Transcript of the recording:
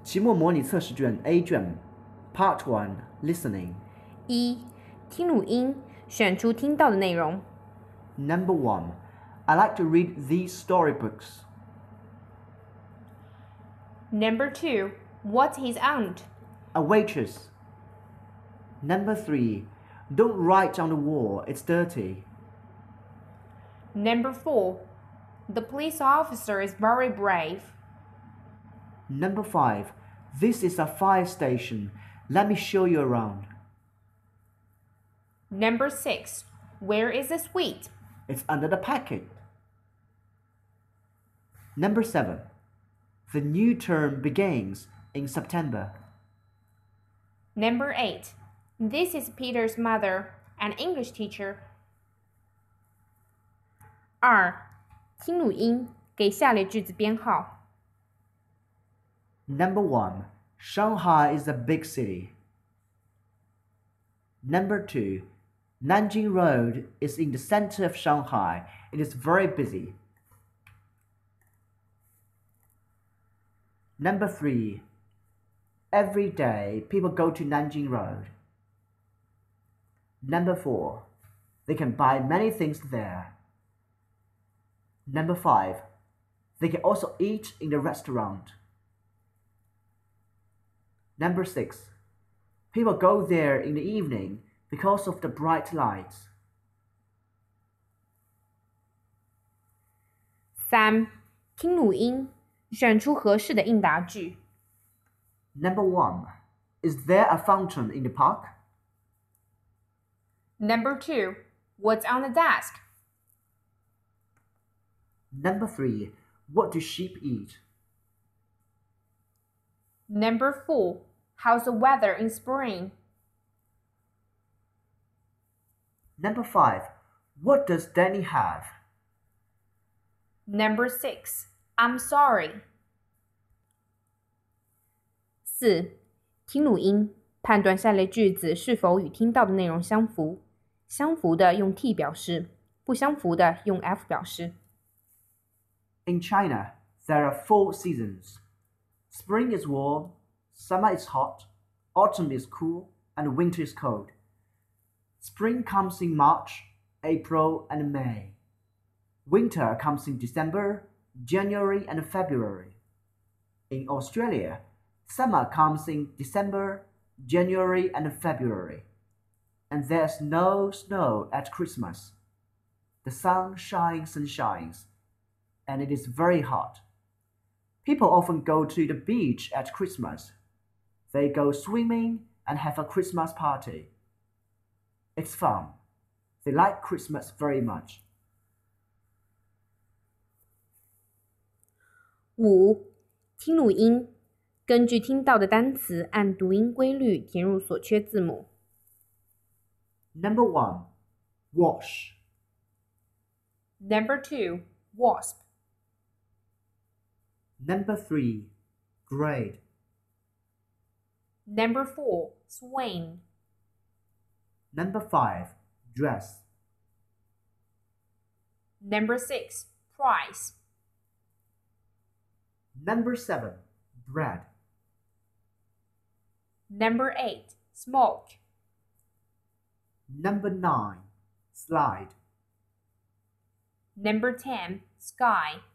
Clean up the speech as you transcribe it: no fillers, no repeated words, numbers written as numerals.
期末模拟测试卷 A 卷 Part 1 Listening 一、听录音，选出听到的内容。 Number 1 I like to read these storybooks. Number 2. What's his aunt? A waitress. Number 3 Don't write on the wall, it's dirty. Number 4. The police officer is very brave. Number 5 This is a fire station. Let me show you around. Number 6. Where is the sweet? It's under the packet. Number 7 The new term begins in September. Number 8. This is Peter's mother, an English teacher. 2. 听录音，给下列句子编号。 Number 1 Shanghai is a big city. Number 2 Nanjing Road is in the center of Shanghai. It is very busy. Number 3 Every day people go to Nanjing Road. Number 4 They can buy many things there. Number 5 They can also eat in the restaurant. Number 6 People go there in the evening because of the bright lights. 3. 听录音，选出合适的应答句。 Number 1 Is there a fountain in the park? Number 2. What's on the desk? Number 3 What do sheep eat? Number 4. How's the weather in spring? Number 5 What does Danny have? Number 6. I'm sorry. 4. 听录音，判断下列句子是否与听到的内容相符。相符的用 T 表示，不相符的用 F 表示。 In China, there are 4 seasons. Spring is warm, summer is hot, autumn is cool, and winter is cold. Spring comes in March, April, and May. Winter comes in December, January, and February. In Australia, summer comes in December, January, and February. And there's no snow at Christmas. The sun shines and shines, and it is very hot. People often go to the beach at Christmas. They go swimming and have a Christmas party. It's fun. They like Christmas very much. 5. 听录音，根据听到的单词按读音规律填入所缺字母。 Number 1 Wash. Number 2. Wasp. Number 3 Grade. Number 4. Swain. Number 5 Dress. Number 6. Price. Number 7 Bread. Number 8. Smoke. Number 9 Slide. Number 10. Sky.